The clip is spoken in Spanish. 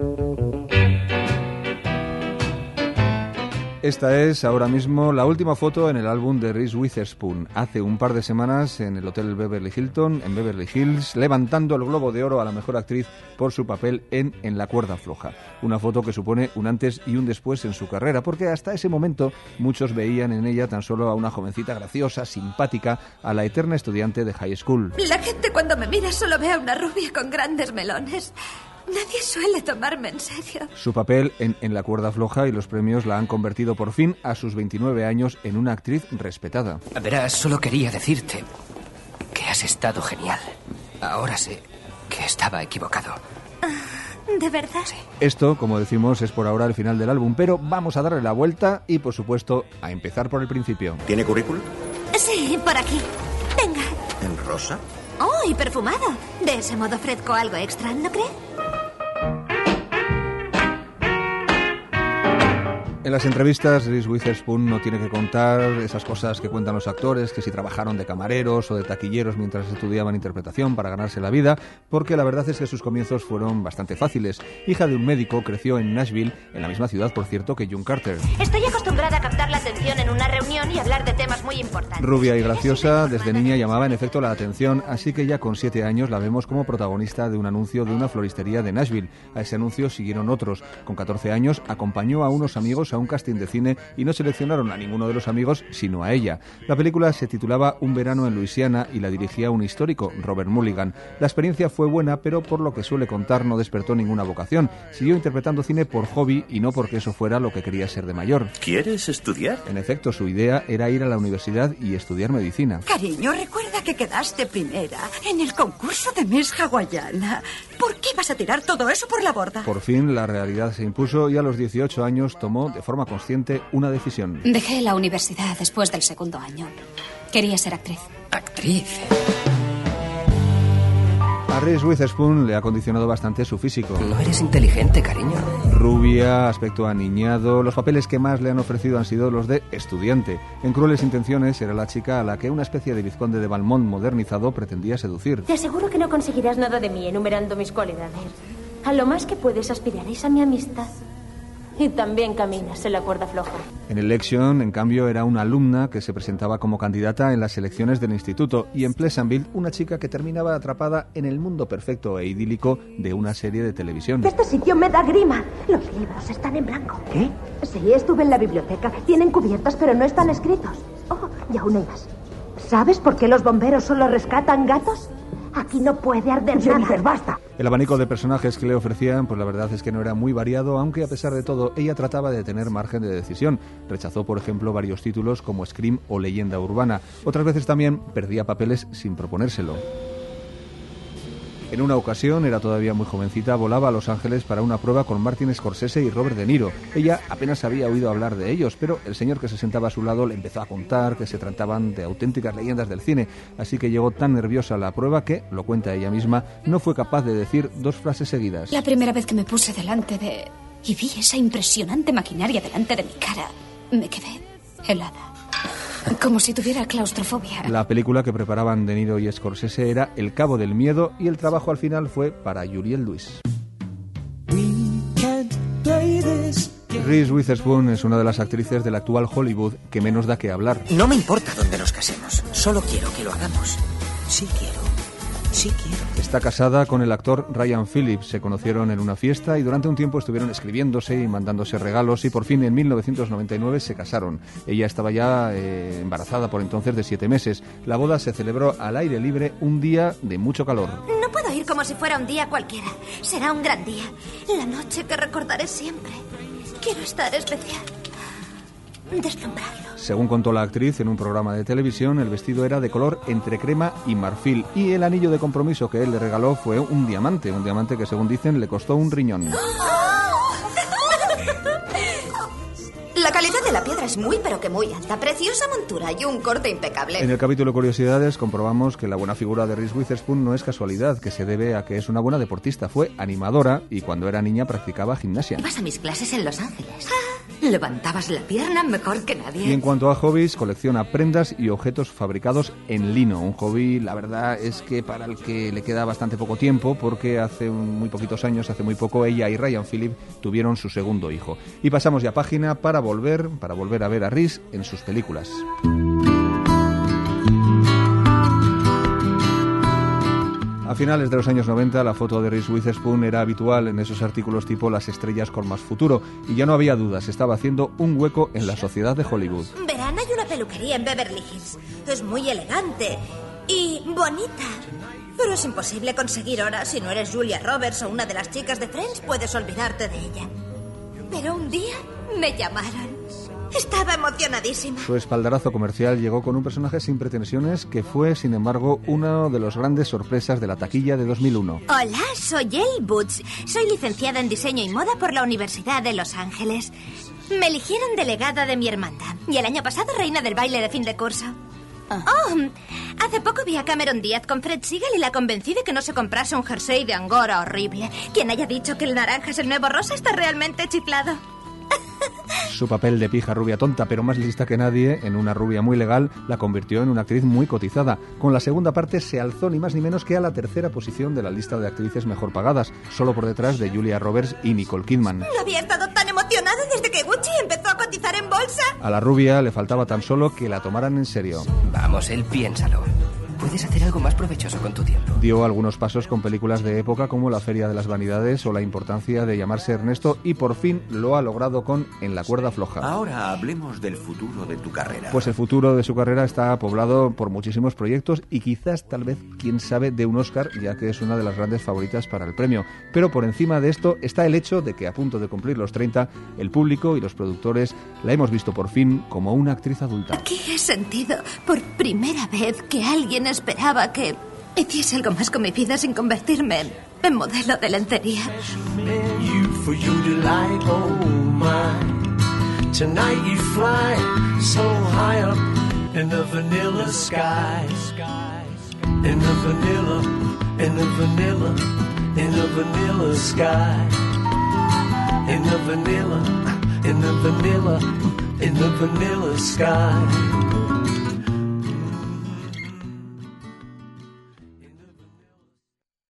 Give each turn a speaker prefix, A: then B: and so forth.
A: Esta es ahora mismo la última foto en el álbum de Reese Witherspoon. Hace un par de semanas en el Hotel Beverly Hilton, en Beverly Hills, levantando el Globo de Oro a la mejor actriz por su papel en La cuerda floja. Una foto que supone un antes y un después en su carrera, porque hasta ese momento muchos veían en ella tan solo a una jovencita graciosa, simpática, a la eterna estudiante de high school.
B: La gente cuando me mira solo ve a una rubia con grandes melones. Nadie suele tomarme en serio.
A: Su papel en La cuerda floja y los premios la han convertido por fin, a sus 29 años, en una actriz respetada.
C: Verás, solo quería decirte que has estado genial. Ahora sé que estaba equivocado.
B: ¿De verdad?
C: Sí.
A: Esto, como decimos, es por ahora el final del álbum, pero vamos a darle la vuelta y, por supuesto, a empezar por el principio.
D: ¿Tiene currículum?
B: Sí, por aquí. Venga.
D: ¿En rosa?
B: Oh, y perfumado. De ese modo ofrezco algo extra, ¿no cree?
A: En las entrevistas, Reese Witherspoon no tiene que contar esas cosas que cuentan los actores, que si trabajaron de camareros o de taquilleros mientras estudiaban interpretación para ganarse la vida, porque la verdad es que sus comienzos fueron bastante fáciles. Hija de un médico, creció en Nashville, en la misma ciudad, por cierto, que June Carter.
B: Estoy acostumbrada a captar la atención en una reunión y hablar de temas muy importantes.
A: Rubia y graciosa, desde niña llamaba en efecto la atención, así que ya con 7 años la vemos como protagonista de un anuncio de una floristería de Nashville. A ese anuncio siguieron otros. Con 14 años acompañó a unos amigos a un casting de cine y no seleccionaron a ninguno de los amigos, sino a ella. La película se titulaba Un verano en Luisiana y la dirigía un histórico, Robert Mulligan. La experiencia fue buena, pero por lo que suele contar no despertó ninguna vocación. Siguió interpretando cine por hobby y no porque eso fuera lo que quería ser de mayor.
D: ¿Quieres estudiar?
A: En efecto, su idea era ir a la universidad y estudiar medicina.
E: Cariño, recuerda que quedaste primera en el concurso de Miss Hawaiana. ¿Por qué vas a tirar todo eso por la borda?
A: Por fin la realidad se impuso y a los 18 años tomó de forma consciente una decisión.
F: Dejé la universidad después del segundo año. Quería ser actriz.
C: ¿Actriz?
A: A Reese Witherspoon le ha condicionado bastante su físico.
C: No eres inteligente, cariño.
A: Rubia, aspecto aniñado. Los papeles que más le han ofrecido han sido los de estudiante. En Crueles Intenciones era la chica a la que una especie de vizconde de Valmont modernizado pretendía seducir.
G: Te aseguro que no conseguirás nada de mí enumerando mis cualidades. A lo más que puedes aspirar es a mi amistad. Y también caminas en la cuerda floja.
A: En Election, en cambio, era una alumna que se presentaba como candidata en las elecciones del instituto, y en Pleasantville, una chica que terminaba atrapada en el mundo perfecto e idílico de una serie de televisión.
H: Este sitio me da grima. Los libros están en blanco. ¿Qué? Sí, estuve en la biblioteca. Tienen cubiertas, pero no están escritos. Oh, y aún hay más. ¿Sabes por qué los bomberos solo rescatan gatos? Aquí no puede arder nada. ¡Basta!
A: El abanico de personajes que le ofrecían, pues la verdad es que no era muy variado, aunque a pesar de todo, ella trataba de tener margen de decisión. Rechazó, por ejemplo, varios títulos como Scream o Leyenda Urbana. Otras veces también perdía papeles sin proponérselo. En una ocasión, era todavía muy jovencita, volaba a Los Ángeles para una prueba con Martin Scorsese y Robert De Niro. Ella apenas había oído hablar de ellos, pero el señor que se sentaba a su lado le empezó a contar que se trataban de auténticas leyendas del cine, así que llegó tan nerviosa a la prueba que, lo cuenta ella misma, no fue capaz de decir 2 frases seguidas.
F: La primera vez que me puse delante de... y vi esa impresionante maquinaria delante de mi cara, me quedé helada. Como si tuviera claustrofobia.
A: La película que preparaban De Niro y Scorsese era El Cabo del Miedo y el trabajo al final fue para Juliette Lewis. Reese Witherspoon es una de las actrices del actual Hollywood que menos da que hablar.
C: No me importa dónde nos casemos, solo quiero que lo hagamos. Sí quiero.
A: Está casada con el actor Ryan Phillips. Se conocieron en una fiesta y durante un tiempo estuvieron escribiéndose y mandándose regalos y por fin en 1999 se casaron. Ella estaba ya embarazada por entonces de 7 meses. La boda se celebró al aire libre un día de mucho calor.
B: No puedo ir como si fuera un día cualquiera. Será un gran día. La noche que recordaré siempre. Quiero estar especial. Deslumbrarlo.
A: Según contó la actriz en un programa de televisión, el vestido era de color entre crema y marfil y el anillo de compromiso que él le regaló fue un diamante que según dicen le costó un riñón.
B: La calidad de la piedra es muy, pero que muy alta. Preciosa montura y un corte impecable.
A: En el capítulo Curiosidades comprobamos que la buena figura de Reese Witherspoon no es casualidad, que se debe a que es una buena deportista. Fue animadora y cuando era niña practicaba gimnasia.
B: Ibas a mis clases en Los Ángeles. Levantabas la pierna mejor que nadie.
A: Y en cuanto a hobbies, colecciona prendas y objetos fabricados en lino. Un hobby, la verdad, es que para el que le queda bastante poco tiempo, porque hace muy poquitos años, hace muy poco, ella y Ryan Phillip tuvieron su segundo hijo. Y pasamos ya página para volver a ver a Reese en sus películas. A finales de los años 90, la foto de Reese Witherspoon era habitual en esos artículos tipo Las estrellas con más futuro, y ya no había dudas, estaba haciendo un hueco en la sociedad de Hollywood.
B: Verán, hay una peluquería en Beverly Hills. Es muy elegante y bonita. Pero es imposible conseguir horas si no eres Julia Roberts o una de las chicas de Friends, puedes olvidarte de ella. Pero un día me llamaron. Estaba emocionadísima.
A: Su espaldarazo comercial llegó con un personaje sin pretensiones que fue, sin embargo, una de las grandes sorpresas de la taquilla de 2001.
B: Hola, soy Elle Boots. Soy licenciada en diseño y moda por la Universidad de Los Ángeles. Me eligieron delegada de mi hermandad y el año pasado reina del baile de fin de curso. Hace poco vi a Cameron Díaz con Fred Segal y la convencí de que no se comprase un jersey de angora horrible. Quien haya dicho que el naranja es el nuevo rosa está realmente chiflado.
A: Su papel de pija rubia tonta, pero más lista que nadie, en una rubia muy legal, la convirtió en una actriz muy cotizada. Con la segunda parte se alzó ni más ni menos que a la tercera posición de la lista de actrices mejor pagadas, solo por detrás de Julia Roberts y Nicole Kidman.
B: No había estado tan emocionada desde que Gucci empezó a cotizar en bolsa.
A: A la rubia le faltaba tan solo que la tomaran en serio.
C: Vamos, él, piénsalo. Puedes hacer algo más provechoso con tu tiempo.
A: Dio algunos pasos con películas de época como La Feria de las Vanidades o La importancia de llamarse Ernesto, y por fin lo ha logrado con En la cuerda floja.
D: Ahora hablemos del futuro de tu carrera.
A: Pues el futuro de su carrera está poblado por muchísimos proyectos y quizás, tal vez, quién sabe, de un Oscar, ya que es una de las grandes favoritas para el premio. Pero por encima de esto está el hecho de que, a punto de cumplir los 30, el público y los productores la hemos visto por fin como una actriz adulta.
B: Aquí he sentido por primera vez que alguien esperaba que hiciese algo más con mi vida sin convertirme en modelo de lencería.
I: Tonight you fly so high up in the vanilla sky. In the vanilla, in the vanilla, in the vanilla sky. In the vanilla, in the vanilla, in the vanilla sky.